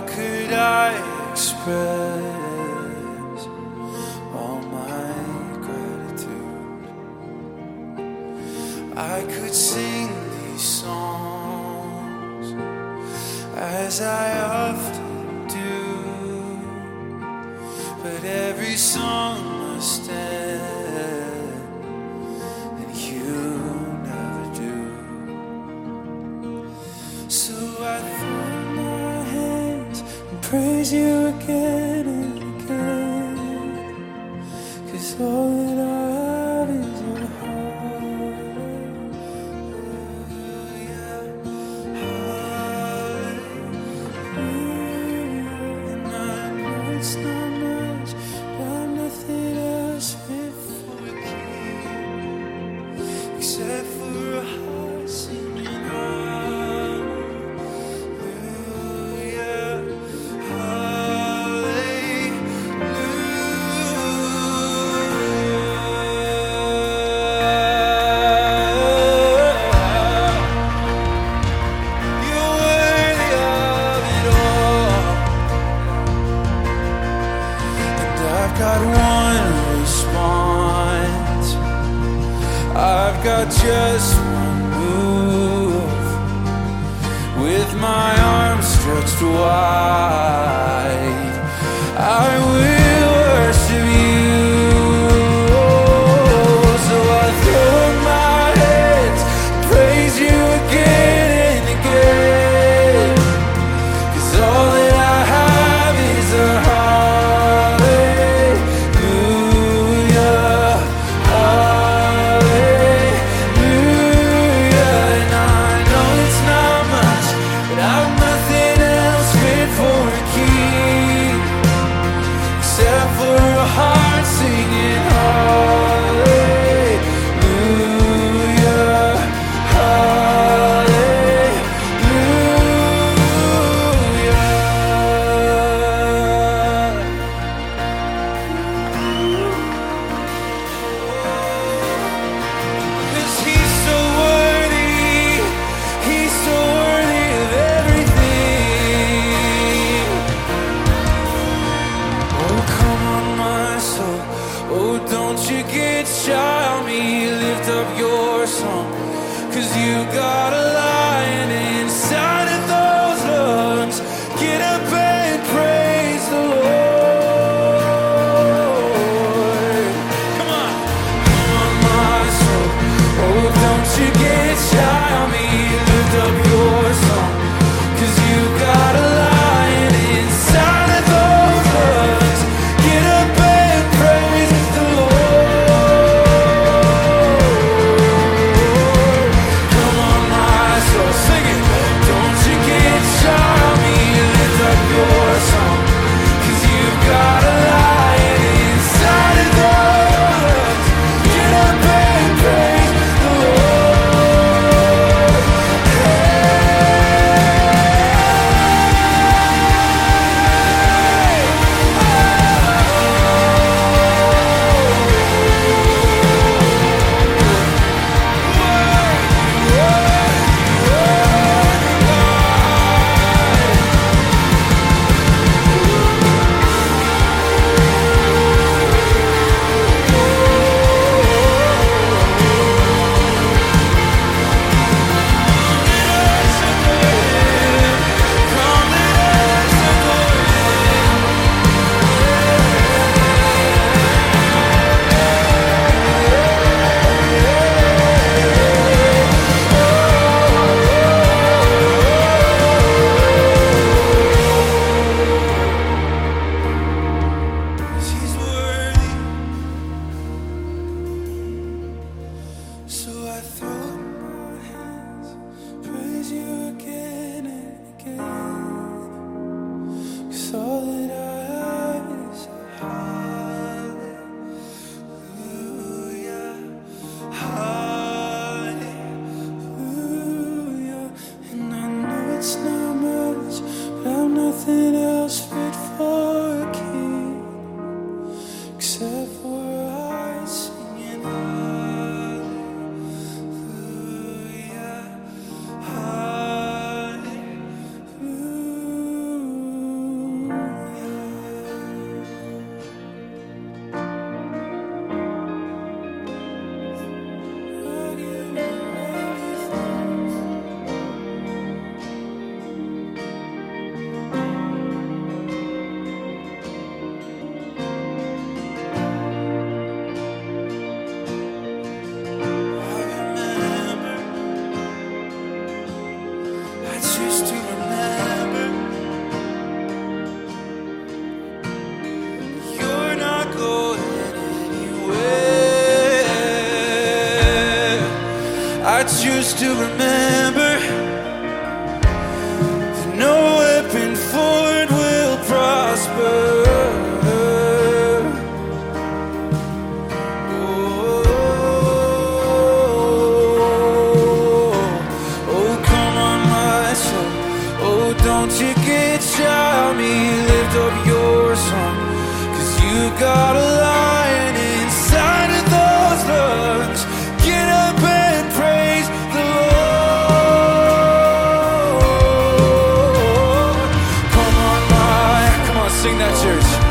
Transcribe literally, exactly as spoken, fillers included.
could I express all my gratitude? I could sing these songs as I often do, but every song must end, and you never do. So I throw my hands and praise you again and again, 'cause all that I have is your heart. Yeah. Hallelujah. And I know it's not much, but I'm nothing else fit for a king, except for a heart singing hallelujah, hallelujah. You're worthy of it all, and I've got one response. I've got just one move, with my arms stretched wide. I will worship you. So I throw up my hands, praise you again and again, 'cause all that I have is a hallelujah, hallelujah. And I know it's not much, but I've nothing else fit for a king, except for a heart singing hallelujah, hallelujah. 'Cause he's so worthy, he's so worthy of everything. Oh, come on, my soul. Oh, don't you get shy on me. Lift up your song, 'cause you got a lion inside of those lungs. Get up and praise the Lord. Come on, come on, my soul. Oh, don't you get shy on me. Lift up your song, 'cause you got a lion inside of those lungs. Get up and praise the Lord. Come on, my soul, sing it. to remember that no weapon forward will prosper. Don't you get shy on me, lift up your song, 'cause you got a lion inside of those lungs. Get up and praise the Lord. Come on, my, come on, sing that, church.